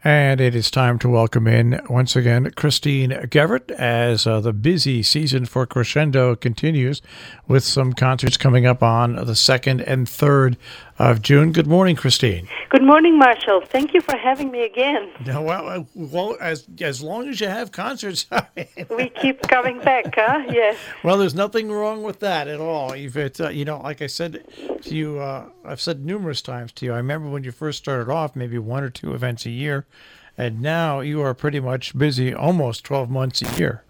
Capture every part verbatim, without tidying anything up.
And it is time to welcome in, once again, Christine Geverett as uh, the busy season for Crescendo continues with some concerts coming up on the second and third of June. Good morning, Christine. Good morning, Marshall. Thank you for having me again. No, well, uh, well, as as long as you have concerts. I mean, we keep coming back, huh? Yes. Well, there's nothing wrong with that at all. If it, uh, you know, like I said to you, uh, I've said numerous times to you, I remember when you first started off, maybe one or two events a year, and now you are pretty much busy almost twelve months a year.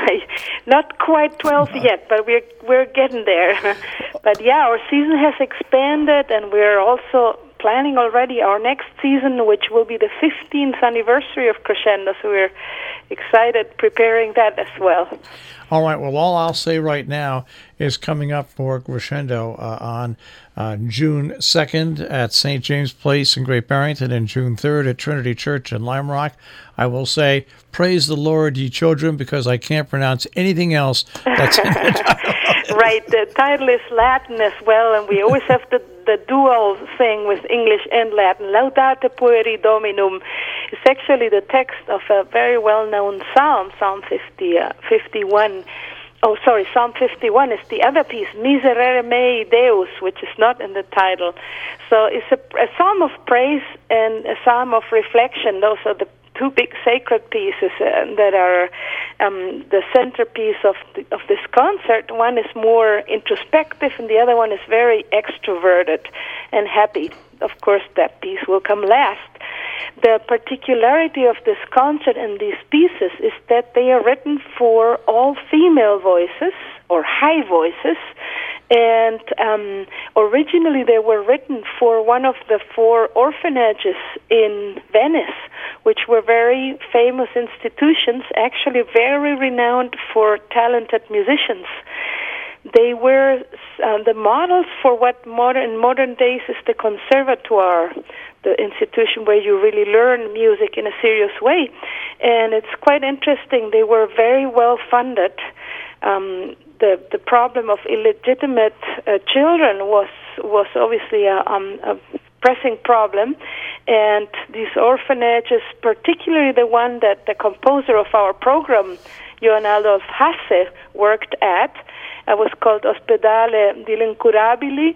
Not quite twelve yet, but we're we're getting there. But yeah, our season has expanded, and we're also planning already our next season, which will be the fifteenth anniversary of Crescendo. So we're excited preparing that as well. All right. Well, all I'll say right now is coming up for Crescendo uh, on uh, June second at Saint James Place in Great Barrington and June third at Trinity Church in Lime Rock. I will say, praise the Lord, ye children, because I can't pronounce anything else that's in the title. Right. The title is Latin as well, and we always have the, the dual thing with English and Latin. Laudate pueri Dominum. It's actually the text of a very well-known psalm, Psalm fifty, uh, fifty-one. Oh, sorry, Psalm fifty-one is the other piece, Miserere mei Deus, which is not in the title. So it's a, a psalm of praise and a psalm of reflection. Those are the two big sacred pieces uh, that are um, the centerpiece of the, of this concert. One is more introspective, and the other one is very extroverted and happy. Of course, that piece will come last. The particularity of this concert and these pieces is that they are written for all female voices, or high voices, and um, originally they were written for one of the four orphanages in Venice, which were very famous institutions, actually very renowned for talented musicians. They were uh, the models for what modern, in modern days is the conservatoire, the institution where you really learn music in a serious way. And it's quite interesting. They were very well funded. Um, the the problem of illegitimate uh, children was was obviously a, um, a pressing problem, and these orphanages, particularly the one that the composer of our program, Johann Adolf Hasse, worked at, uh, was called Ospedale degli Incurabili.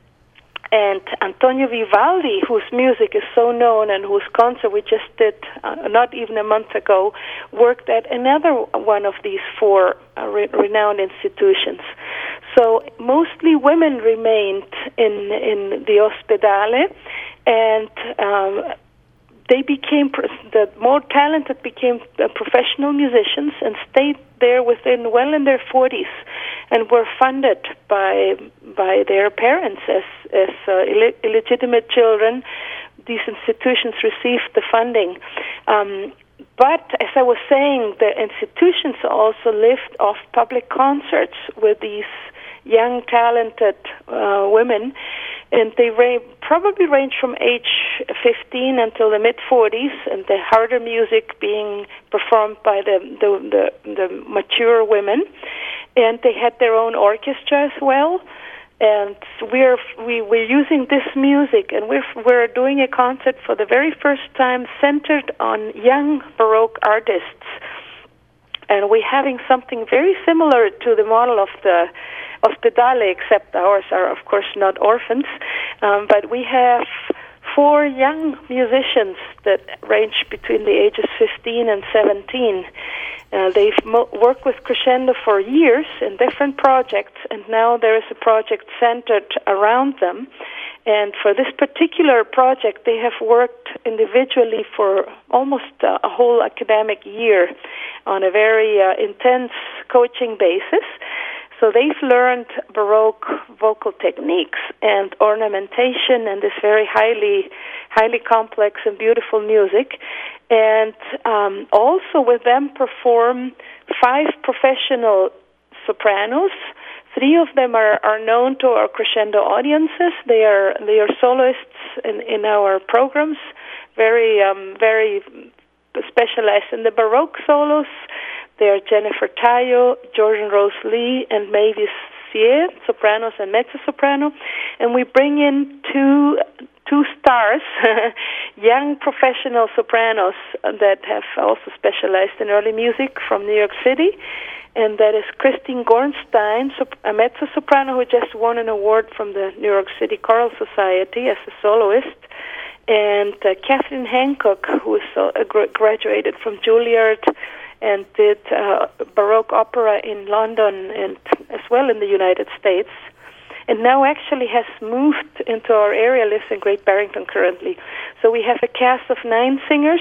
And Antonio Vivaldi, whose music is so known and whose concert we just did uh, not even a month ago, worked at another one of these four uh, re- renowned institutions. So mostly women remained in in the Ospedale, and um, they became, the more talented became uh, professional musicians and stayed there within well in their forties, and were funded by by their parents as as uh, Ill- illegitimate children. These institutions received the funding. Um, but as I was saying, the institutions also lived off public concerts with these young, talented uh, women, and they ra- probably range from age fifteen until the mid-forties, and the harder music being performed by the, the, the, the mature women. And they had their own orchestra as well. And we're we, we're using this music, and we're we're doing a concert for the very first time centered on young Baroque artists. And we're having something very similar to the model of the Ospedale, except ours are, of course, not orphans. Um, but we have four young musicians that range between the ages fifteen and seventeen. Uh, they've mo- worked with Crescendo for years in different projects, and now there is a project centered around them. And for this particular project, they have worked individually for almost uh, a whole academic year on a very uh, intense coaching basis. So they've learned Baroque vocal techniques and ornamentation and this very highly, highly complex and beautiful music. And um, also with them perform five professional sopranos. Three of them are, are known to our Crescendo audiences. They are they are soloists in, in our programs, very um, very specialized in the Baroque solos. They are Jennifer Tayo, Jordan Rose Lee, and Mavis Sier, sopranos and mezzo-soprano. And we bring in two two stars, young professional sopranos that have also specialized in early music from New York City. And that is Christine Gornstein, a mezzo-soprano who just won an award from the New York City Choral Society as a soloist. And uh, Catherine Hancock, who is uh, graduated from Juilliard and did uh, Baroque opera in London and as well in the United States. And now actually has moved into our area, lives in Great Barrington currently. So we have a cast of nine singers.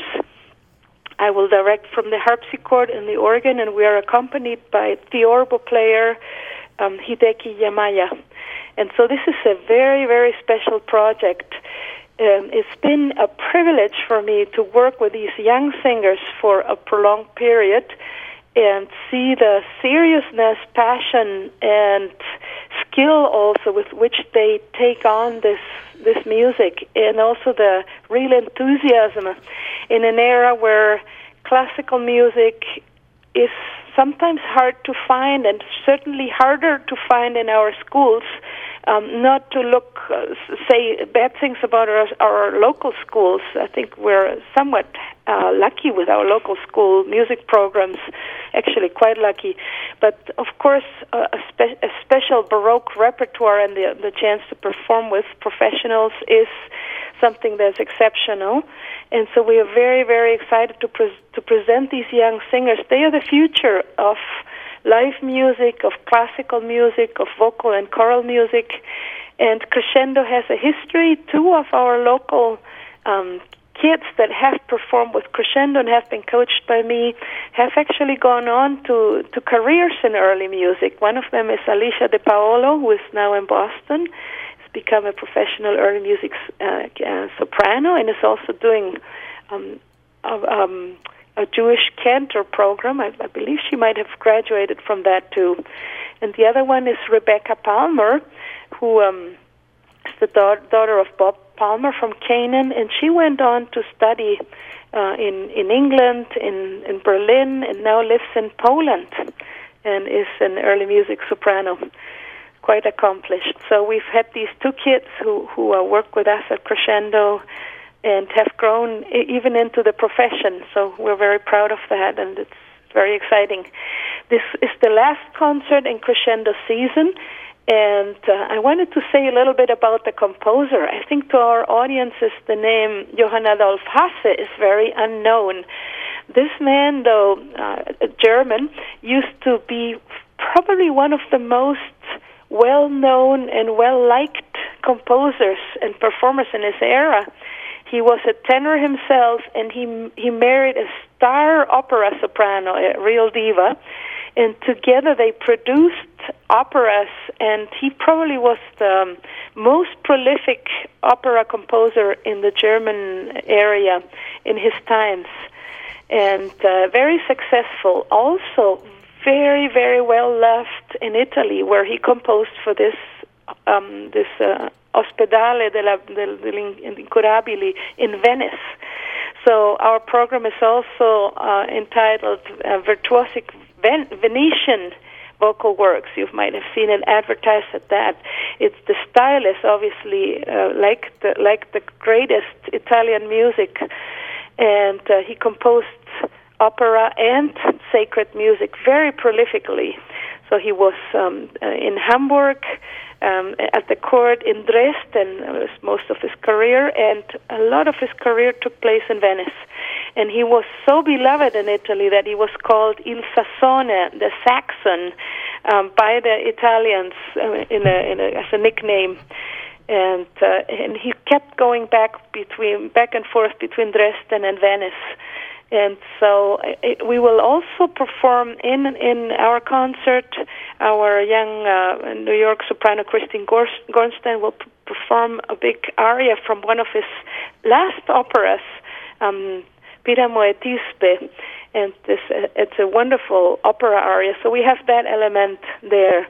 I will direct from the harpsichord and the organ, and we are accompanied by theorbo player um, Hideki Yamaya. And so this is a very, very special project. Um, it's been a privilege for me to work with these young singers for a prolonged period and see the seriousness, passion, and skill also with which they take on this this music, and also the real enthusiasm in an era where classical music is sometimes hard to find, and certainly harder to find in our schools. Um, not to look, uh, say bad things about our, our local schools. I think we're somewhat uh, lucky with our local school music programs, actually quite lucky. But of course, uh, a, spe- a special Baroque repertoire and the, the chance to perform with professionals is something that's exceptional. And so we are very, very excited to pre- to present these young singers. They are the future of live music, of classical music, of vocal and choral music. And Crescendo has a history. Two of our local um, kids that have performed with Crescendo and have been coached by me have actually gone on to, to careers in early music. One of them is Alicia De Paolo, who is now in Boston. Has become a professional early music uh, uh, soprano and is also doing um, uh, um a Jewish cantor program. I, I believe she might have graduated from that too. And the other one is Rebecca Palmer, who um, is the da- daughter of Bob Palmer from Canaan, and she went on to study uh, in, in England, in, in Berlin, and now lives in Poland and is an early music soprano. Quite accomplished. So we've had these two kids who, who uh, work with us at Crescendo and have grown even into the profession. So we're very proud of that, and it's very exciting. This is the last concert in Crescendo season, and uh, I wanted to say a little bit about the composer. I think to our audiences the name Johann Adolf Hasse is very unknown. This man, though uh, German, used to be probably one of the most well-known and well-liked composers and performers in his era. He was a tenor himself, and he he married a star opera soprano, a real diva, and together they produced operas, and he probably was the most prolific opera composer in the German area in his times, and uh, very successful. Also very, very well loved in Italy, where he composed for this um, this uh, Ospedale della, degli Incurabili in Venice. So our program is also uh, entitled uh, Virtuosic Ven- Venetian Vocal Works. You might have seen it advertised at that. It's the style is obviously uh, like the like the greatest Italian music, and uh, he composed opera and sacred music very prolifically. So he was um, uh, in Hamburg, um, at the court in Dresden, uh, was most of his career, and a lot of his career took place in Venice. And he was so beloved in Italy that he was called Il Sassone, the Saxon, um, by the Italians uh, in a, in a, as a nickname. And uh, and he kept going back between back and forth between Dresden and Venice. And so it, we will also perform in in our concert. Our young uh, New York soprano Christine Gornstein will p- perform a big aria from one of his last operas, um, Piramo et Tisbe, and this uh, it's a wonderful opera aria. So we have that element there.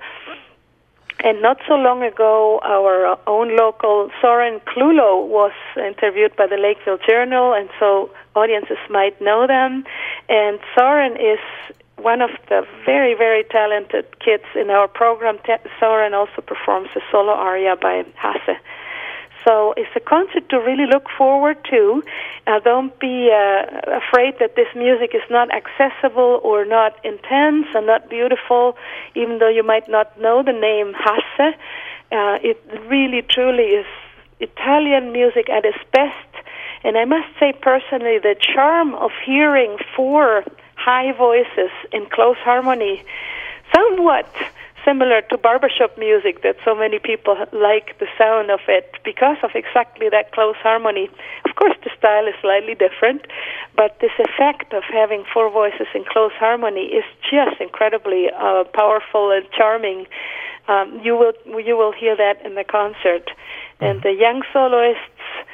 And not so long ago, our own local Soren Klulo was interviewed by the Lakeville Journal, and so audiences might know them. And Soren is one of the very, very talented kids in our program. Soren also performs a solo aria by Hasse. So it's a concert to really look forward to. Uh, don't be uh, afraid that this music is not accessible or not intense and not beautiful, even though you might not know the name Hasse. Uh, it really, truly is Italian music at its best. And I must say personally, the charm of hearing four high voices in close harmony, somewhat similar to barbershop music, that so many people like the sound of it because of exactly that close harmony. Of course, the style is slightly different, but this effect of having four voices in close harmony is just incredibly uh, powerful and charming. Um, you will you will hear that in the concert. And the young soloists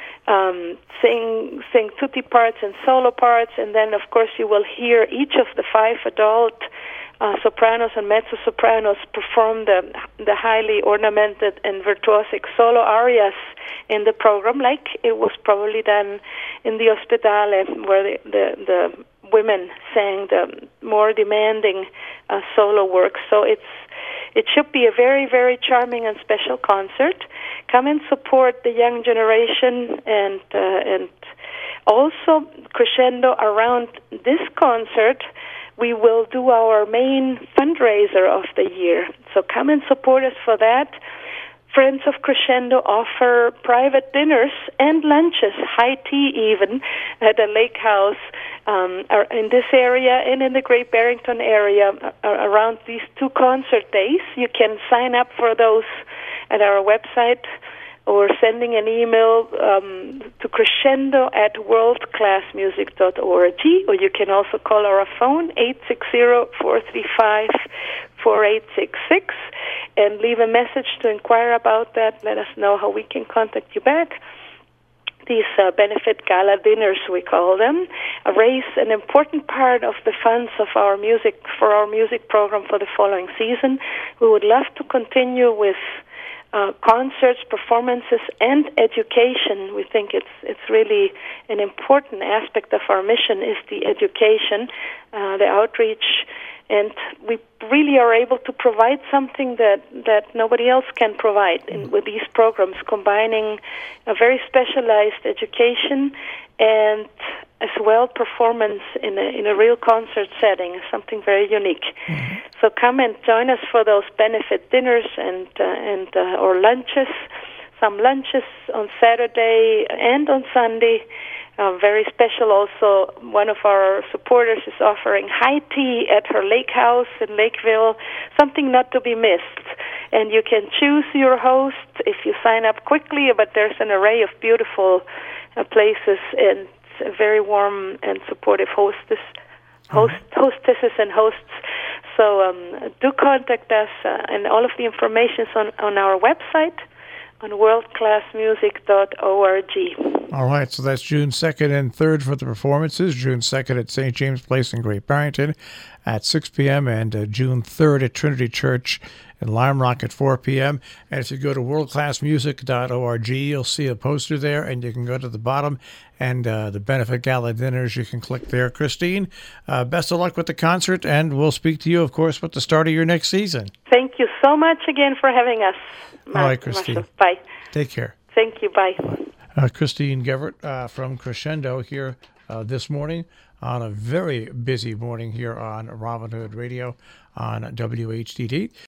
um, sing sing tutti parts and solo parts, and then of course you will hear each of the five adult Uh, sopranos and mezzo-sopranos perform the the highly ornamented and virtuosic solo arias in the program, like it was probably done in the Ospedale, where the, the, the women sang the more demanding uh, solo works. So it's it should be a very, very charming and special concert. Come and support the young generation, and uh, and also crescendo around this concert. We will do our main fundraiser of the year. So come and support us for that. Friends of Crescendo offer private dinners and lunches, high tea even, at a lake house um, in this area and in the Great Barrington area uh, around these two concert days. You can sign up for those at our website or sending an email um, to crescendo at worldclassmusic dot org, or you can also call our phone, eight six zero, four three five, four eight six six, and leave a message to inquire about that. Let us know how we can contact you back. These uh, benefit gala dinners, we call them, raise an important part of the funds of our music for our music program for the following season. We would love to continue with Uh, concerts, performances, and education. We think it's it's really an important aspect of our mission is the education, uh, the outreach, and we really are able to provide something that, that nobody else can provide in, with these programs, combining a very specialized education and as well performance in a in a real concert setting, something very unique. Mm-hmm. So come and join us for those benefit dinners and uh, and uh, or lunches, some lunches on Saturday and on Sunday. Uh, very special also, one of our supporters is offering high tea at her lake house in Lakeville, something not to be missed. And you can choose your host if you sign up quickly, but there's an array of beautiful uh, places and a very warm and supportive hostess, host, hostesses and hosts. So um, do contact us, uh, and all of the information is on, on our website, on worldclassmusic dot org. All right, so that's June second and third for the performances. June second at Saint James Place in Great Barrington at six p.m. and uh, June third at Trinity Church in Lime Rock at four p.m. And if you go to world class music dot org, you'll see a poster there, and you can go to the bottom and uh, the benefit gala dinners. You can click there. Christine, uh, best of luck with the concert, and we'll speak to you, of course, with the start of your next season. Thank you so much again for having us. All right, Christine. Marshall. Bye. Take care. Thank you. Bye. Uh, Christine Gevert uh, from Crescendo here uh, this morning on a very busy morning here on Robin Hood Radio on W H D D.